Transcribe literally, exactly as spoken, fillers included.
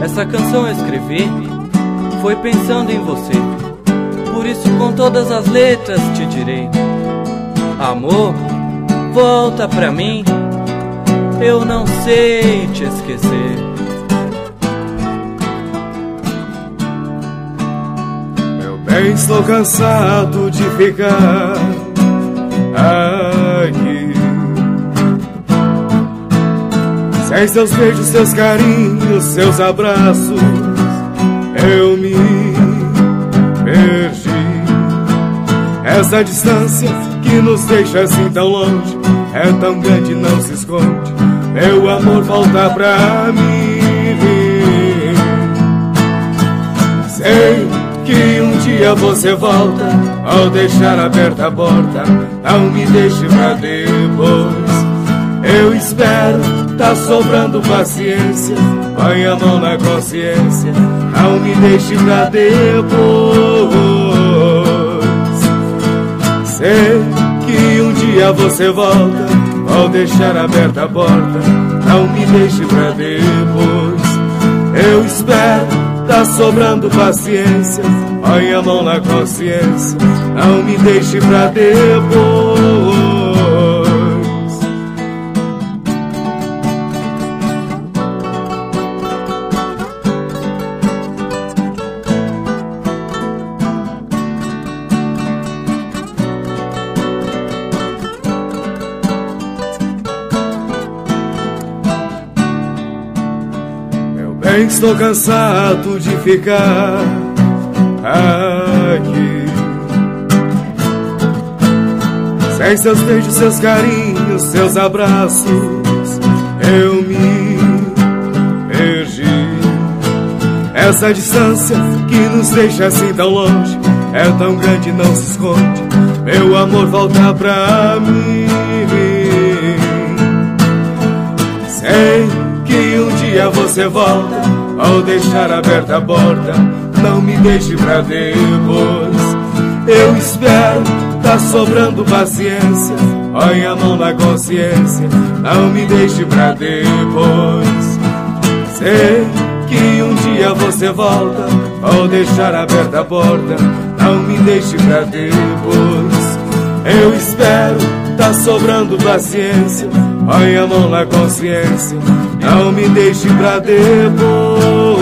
Essa canção eu escrevi, foi pensando em você. Por isso com todas as letras te direi: amor, volta pra mim, eu não sei te esquecer. Meu bem, estou cansado de ficar aqui sem seus beijos, seus carinhos, seus abraços. Eu me perdi. Essa distância que nos deixa assim tão longe é tão grande, não se esconde. Meu amor, volta pra mim. Sei que um dia você volta, ao deixar aberta a porta, não me deixe pra depois. Eu espero, tá sobrando paciência, põe a mão na consciência, não me deixe pra depois. Sei que um dia você volta, ao deixar aberta a porta, não me deixe pra depois. Eu espero, tá sobrando paciência, põe a mão na consciência, não me deixe pra depois. Estou cansado de ficar aqui sem seus beijos, seus carinhos, seus abraços. Eu me perdi. Essa distância que nos deixa assim tão longe é tão grande, não se esconde. Meu amor, volta pra mim. Sei que um dia você volta, ao deixar aberta a porta, não me deixe pra depois. Eu espero, tá sobrando paciência, põe a mão na consciência, não me deixe pra depois. Sei que um dia você volta, ao deixar aberta a porta, não me deixe pra depois. Eu espero, tá sobrando paciência, põe a mão na consciência, não me deixe pra depois.